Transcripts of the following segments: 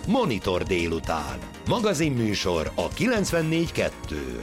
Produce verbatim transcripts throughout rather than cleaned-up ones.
Monitor délután. Magazinműsor a kilencvennégy kettőn.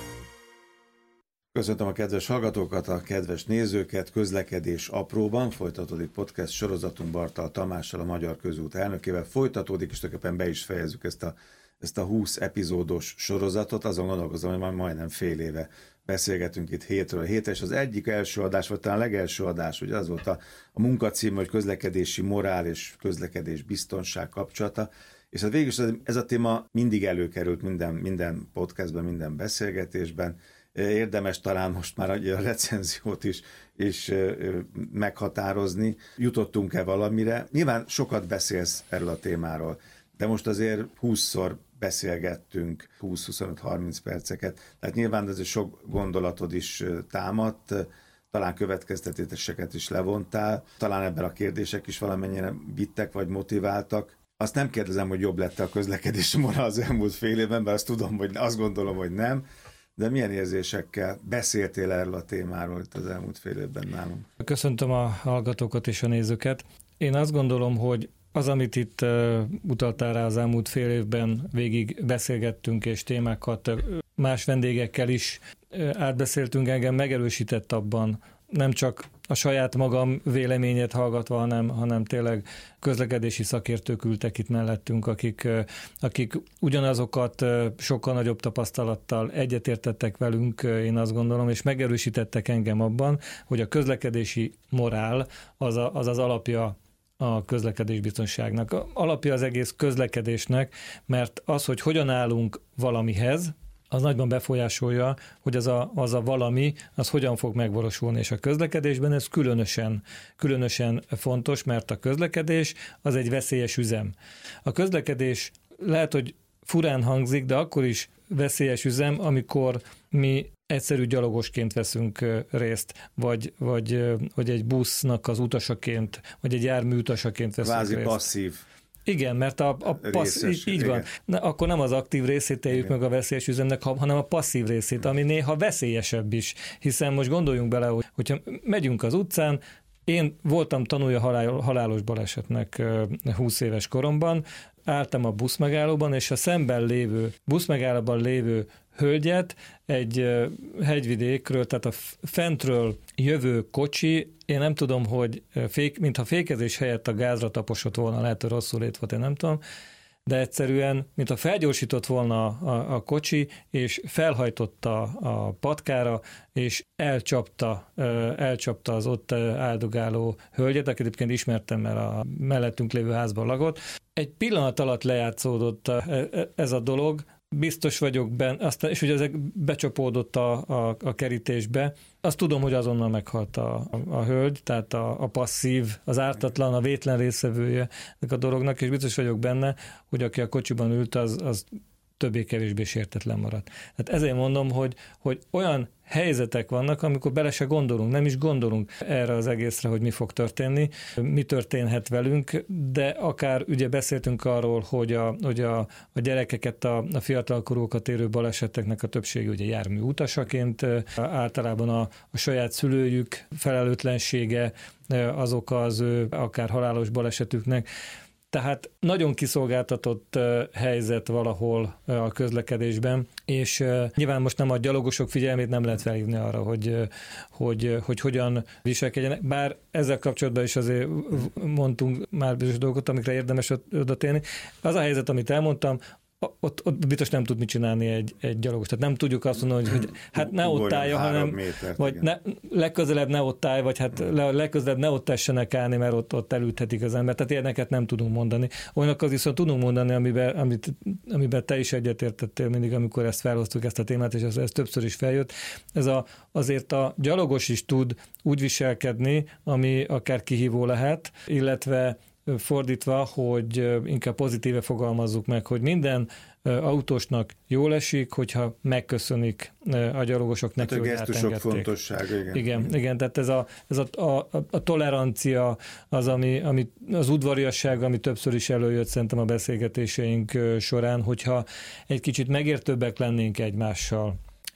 Köszöntöm a kedves hallgatókat, a kedves nézőket, közlekedés apróban. Folytatódik podcast sorozatunk Bartal Tamással, a Magyar Közút elnökével. Folytatódik, és tulajdonképpen be is fejezzük ezt a, ezt a húsz epizódos sorozatot. Azon gondolkozom, hogy már majdnem fél éve beszélgetünk itt hétről hétre, és az egyik első adás, vagy talán legelső adás, ugye az volt a, a munkacím, hogy közlekedési morál és közlekedés biztonság kapcsolata. És hát végül is ez a téma mindig előkerült minden, minden podcastben, minden beszélgetésben. Érdemes talán most már a recenziót is, is meghatározni. Jutottunk-e valamire? Nyilván sokat beszélsz erről a témáról, de most azért húszszor beszélgettünk, húsz-huszonöt-harminc perceket, tehát nyilván ez sok gondolatod is támadt, talán következtetéseket is levontál, talán ebben a kérdések is valamennyire vittek vagy motiváltak. Azt nem kérdezem, hogy jobb lett a közlekedési morál az elmúlt fél évben, mert azt tudom, hogy azt gondolom, hogy nem. De milyen érzésekkel beszéltél erről a témáról itt az elmúlt fél évben nálunk? Köszöntöm a hallgatókat és a nézőket. Én azt gondolom, hogy az, amit itt uh, utaltál rá az elmúlt fél évben, végig beszélgettünk és témákat uh, más vendégekkel is uh, átbeszéltünk, engem megerősített abban, nem csak a saját magam véleményét hallgatva, hanem, hanem tényleg közlekedési szakértők ültek itt mellettünk, akik, akik ugyanazokat sokkal nagyobb tapasztalattal egyetértettek velünk, én azt gondolom, és megerősítettek engem abban, hogy a közlekedési morál az a, az, az alapja a közlekedésbiztonságnak. Alapja az egész közlekedésnek, mert az, hogy hogyan állunk valamihez, az nagyban befolyásolja, hogy az a, az a valami, az hogyan fog megvalósulni, és a közlekedésben ez különösen, különösen fontos, mert a közlekedés az egy veszélyes üzem. A közlekedés lehet, hogy furán hangzik, de akkor is veszélyes üzem, amikor mi egyszerű gyalogosként veszünk részt, vagy, vagy, vagy egy busznak az utasaként, vagy egy jármű utasaként veszünk Vázi részt. passzív. Igen, mert a, a passzív, így, így van. Na, akkor nem az aktív részét éljük igen. meg a veszélyes üzemnek, hanem a passzív részét, ami néha veszélyesebb is. Hiszen most gondoljunk bele, hogy hogyha megyünk az utcán, én voltam tanulja halál, halálos balesetnek húsz éves koromban, álltam a buszmegállóban, és a szemben lévő, buszmegállóban lévő hölgyet egy hegyvidékről, tehát a fentről jövő kocsi, én nem tudom, hogy fék, mintha fékezés helyett a gázra taposott volna, lehet, hogy rosszul lét volt, én nem tudom, de egyszerűen, mintha felgyorsított volna a, a kocsi, és felhajtotta a patkára, és elcsapta, elcsapta az ott áldogáló hölgyet, akit egyébként ismertem, mert a mellettünk lévő házban lakott. Egy pillanat alatt lejátszódott ez a dolog, biztos vagyok benne, aztán, és ugye ezek becsapódott a, a, a kerítésbe. Azt tudom, hogy azonnal meghalt a, a, a hölgy, tehát a, a passzív, az ártatlan, a vétlen részevője ennek a dolognak, és biztos vagyok benne, hogy aki a kocsiban ült, az, az többé-kevésbé sértetlen maradt. Tehát ezért mondom, hogy, hogy olyan helyzetek vannak, amikor bele se gondolunk, nem is gondolunk erre az egészre, hogy mi fog történni, mi történhet velünk, de akár ugye beszéltünk arról, hogy a, hogy a, a gyerekeket, a, a fiatalkorúakat érő baleseteknek a többsége ugye jármű utasaként, általában a, a saját szülőjük felelőtlensége azok az ő akár halálos balesetüknek. Tehát nagyon kiszolgáltatott helyzet valahol a közlekedésben, és nyilván most nem a gyalogosok figyelmét nem lehet felhívni arra, hogy, hogy, hogy hogyan viselkedjenek, bár ezzel kapcsolatban is azért mondtunk már bizonyos dolgokat, amikre érdemes odatérni. Az a helyzet, amit elmondtam, Ott, ott biztos nem tud mit csinálni egy, egy gyalogos. Tehát nem tudjuk azt mondani, hogy, hogy hát ne ott állja, hanem métert, vagy ne, legközelebb ne ott állj, vagy hát le, legközelebb ne ott tessenek állni, mert ott, ott elülthetik az ember. Tehát ilyeneket nem tudunk mondani. Olyanokat viszont tudunk mondani, amiben, amit, amiben te is egyetértettél mindig, amikor ezt felhoztuk, ezt a témát, és ez, ez többször is feljött. Ez a, azért a gyalogos is tud úgy viselkedni, ami akár kihívó lehet, illetve fordítva, hogy inkább pozitíve fogalmazzuk meg, hogy minden autósnak jól esik, hogyha megköszönik a gyalogosok neki, hát hogy a gesztusok átengedték. fontossága, igen. Igen, igen, tehát ez a, ez a, a, a tolerancia, az, ami, ami, az udvariasság, ami többször is előjött szerintem a beszélgetéseink során, hogyha egy kicsit megértőbbek lennénk egymással,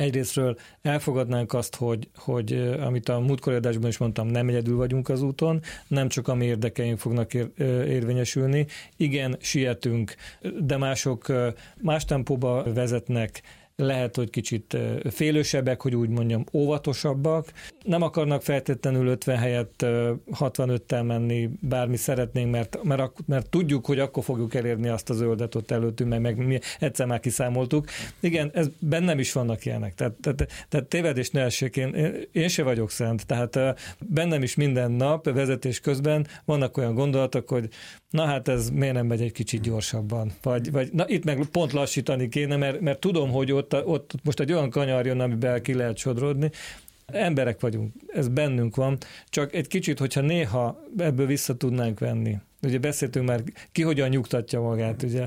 egyrésztről elfogadnánk azt, hogy, hogy amit a múltkori adásban is mondtam, nem egyedül vagyunk az úton, nem csak a mi érdekeink fognak ér, érvényesülni. Igen, sietünk, de mások más tempóba vezetnek, lehet, hogy kicsit félősebbek, hogy úgy mondjam, óvatosabbak. Nem akarnak feltétlenül ötven helyett hatvanöttel menni, bármi szeretnénk, mert, mert, mert tudjuk, hogy akkor fogjuk elérni azt a zöldet ott előttünk, meg, meg mi egyszer már kiszámoltuk. Igen, ez bennem is vannak ilyenek. Tehát, tehát, tehát tévedés ne essék, én, én se vagyok szent. Tehát bennem is minden nap vezetés közben vannak olyan gondolatok, hogy na hát ez miért nem megy egy kicsit gyorsabban? Vagy, vagy na itt meg pont lassítani kéne, mert, mert tudom, hogy ott, ott most egy olyan kanyar jön, amiben ki lehet sodródni. Emberek vagyunk, ez bennünk van, csak egy kicsit, hogyha néha ebből vissza tudnánk venni. Ugye beszéltünk már, ki hogyan nyugtatja magát, ugye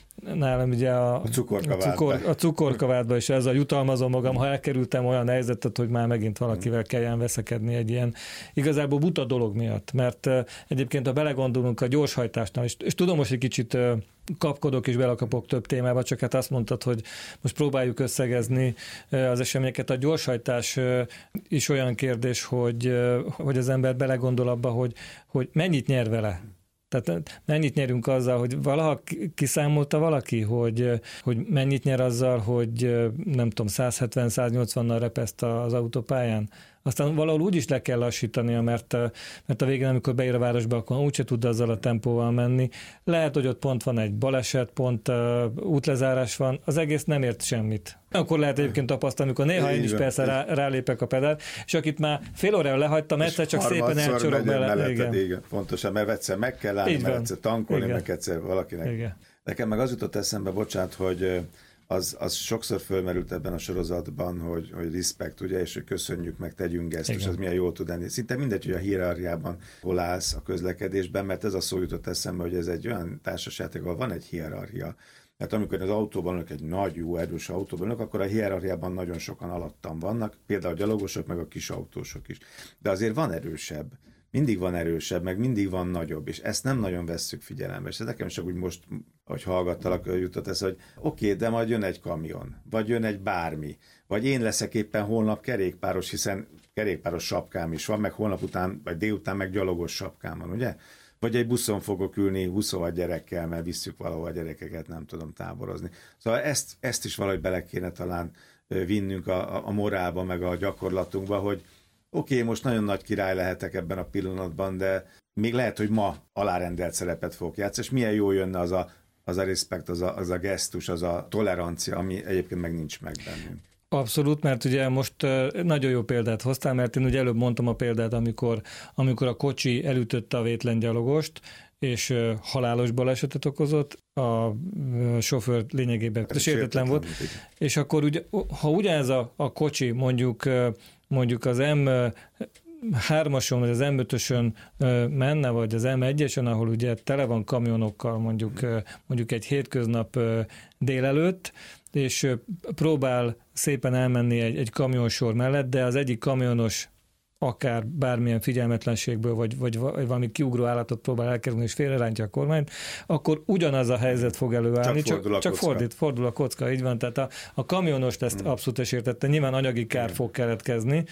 nálam ugye a, a cukorkavádba. A, cukor, a cukorkavádba, és ezzel jutalmazom magam, ha elkerültem olyan helyzetet, hogy már megint valakivel kelljen veszekedni egy ilyen igazából buta dolog miatt, mert uh, egyébként ha belegondolunk a gyorshajtásnál, és, és tudom most egy kicsit uh, kapkodok és belakapok több témába, csak hát azt mondtad, hogy most próbáljuk összegezni uh, az eseményeket. A gyorshajtás uh, is olyan kérdés, hogy, uh, hogy az ember belegondol abba, hogy, hogy mennyit nyer vele. Tehát mennyit nyerünk azzal, hogy valaha kiszámolta valaki, hogy, hogy mennyit nyer azzal, hogy nem tudom, száz hetven száz nyolcvannal repeszt az autópályán. Aztán valahol úgy is le kell lassítania, mert, mert a végén, amikor beír a városba, akkor úgyse tud azzal a tempóval menni. Lehet, hogy ott pont van egy baleset, pont uh, útlezárás van, az egész nem ért semmit. Akkor lehet egyébként tapasztalni, amikor néha én is persze rá, rálépek a pedál, és akit már fél órára lehagytam, egyszer csak szépen elcsorog bele. Igen. Igen, pontosan, mert egyszer meg kell állni, mert egyszer tankolni, igen. Meg egyszer valakinek. Igen. Nekem meg az jutott eszembe, bocsánat, hogy Az, az sokszor fölmerült ebben a sorozatban, hogy, hogy respect, ugye, és hogy köszönjük meg, tegyünk ezt, igen. És az milyen jól tud lenni. Szinte mindegy, hogy a hierarchiában hol állsz a közlekedésben, mert ez a szó jutott eszembe, hogy ez egy olyan társasjáték, ahol van egy hierarchia. Tehát amikor az autóban ülök, egy nagy, jó, erős autóban ülök, akkor a hierarchiában nagyon sokan alattam vannak, például a gyalogosok, meg a kis autósok is. De azért van erősebb. Mindig van erősebb, meg mindig van nagyobb, és ezt nem nagyon vesszük figyelembe. És ez nekem csak úgy most, hogy hallgattalak, jutott ez, hogy oké, okay, de majd jön egy kamion, vagy jön egy bármi, vagy én leszek éppen holnap kerékpáros, hiszen kerékpáros sapkám is van, meg holnap után, vagy délután meg gyalogos sapkám van, ugye? Vagy egy buszon fogok ülni huszonhat gyerekkel, mert visszük valahol a gyerekeket, nem tudom táborozni. Szóval ezt, ezt is valahogy bele kéne talán vinnünk a, a morálba, meg a gyakorlatunkba, hogy oké, okay, most nagyon nagy király lehetek ebben a pillanatban, de még lehet, hogy ma alárendelt szerepet fogok játszani, és milyen jó jönne az a, az a respekt, az a, az a gesztus, az a tolerancia, ami egyébként meg nincs meg bennünk. Abszolút, mert ugye most nagyon jó példát hoztál, mert én ugye előbb mondtam a példát, amikor, amikor a kocsi elütötte a vétlen gyalogost, és halálos balesetet okozott, a sofőr lényegében sértetlen volt, és akkor ugye, ha ugyanez a, a kocsi mondjuk mondjuk az em hármason, vagy az em ötösön menne, vagy az em egyesen, ahol ugye tele van kamionokkal mondjuk, mondjuk egy hétköznap délelőtt, és próbál szépen elmenni egy, egy kamionsor mellett, de az egyik kamionos akár bármilyen figyelmetlenségből, vagy, vagy valami kiugró állatot próbál elkerülni, és félrerántja a kormányt, akkor ugyanaz a helyzet fog előállni, csak, csak, csak fordít, fordul a kocka, így van. Tehát a, a kamionost ezt hmm. abszolút esértette. Nyilván anyagi kár hmm. fog keletkezni,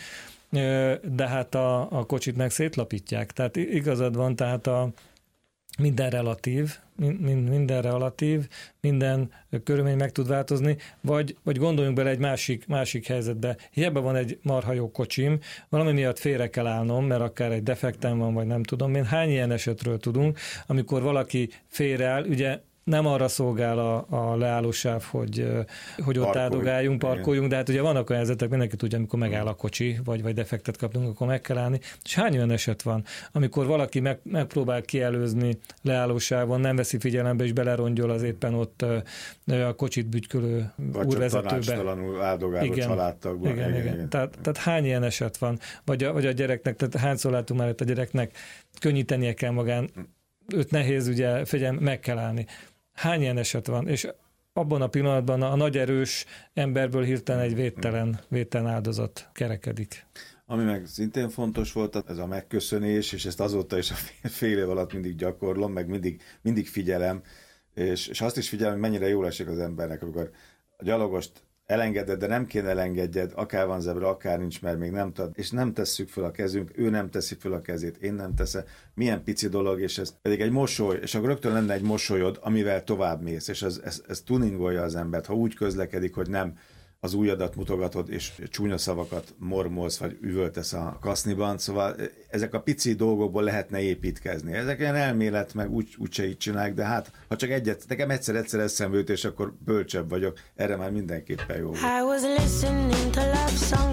de hát a, a kocsit meg szétlapítják. Tehát igazad van, tehát a minden relatív, mind, minden relatív, minden körülmény meg tud változni, vagy, vagy gondoljunk bele egy másik, másik helyzetbe. Hiába van egy marha jó kocsim, valami miatt félre kell állnom, mert akár egy defektem van, vagy nem tudom én. Hány ilyen esetről tudunk, amikor valaki félreáll, ugye nem arra szolgál a, a leállósáv, hogy, hogy ott Parkolj. áldogáljunk, parkoljunk, de hát ugye vannak olyan helyzetek, mindenki tudja, amikor megáll a kocsi, vagy, vagy defektet kapunk, akkor meg kell állni. És hány olyan eset van, amikor valaki meg, megpróbál kielőzni leállósávon, nem veszi figyelembe, és belerongyol az éppen ott a kocsit bütykölő úrvezetőbe. Vagy csak tanácstalanul áldogáló családtagban. Igen, igen, igen. igen. Tehát, tehát hány ilyen eset van? Vagy a, vagy a gyereknek, tehát hányszor látunk már, hogy a gyereknek könnyítenie kell magán, őt nehéz, ugye, figyelm, meg kell állni. Hány ilyen eset van? És abban a pillanatban a nagy erős emberből hirtelen egy védtelen, védtelen áldozat kerekedik. Ami meg szintén fontos volt, ez a megköszönés, és ezt azóta is a fél év alatt mindig gyakorlom, meg mindig, mindig figyelem, és, és azt is figyelem, hogy mennyire jól esik az embernek, amikor a gyalogost elengeded, de nem kéne elengedjed, akár van zebra, akár nincs, mert még nem tud, és nem tesszük föl a kezünk, ő nem teszi föl a kezét, én nem teszem, milyen pici dolog, és ez pedig egy mosoly, és akkor rögtön lenne egy mosolyod, amivel tovább mész, és ez, ez, ez tuningolja az embert, ha úgy közlekedik, hogy nem az ujjadat mutogatod, és csúnya szavakat mormolsz, vagy üvöltesz a kaszniban, szóval ezek a pici dolgokból lehetne építkezni. Ezek olyan elmélet, meg úgy, úgyse így csinálják, de hát, ha csak egyet, nekem egyszer-egyszer eszembe jut, és akkor bölcsebb vagyok, erre már mindenképpen jó volt.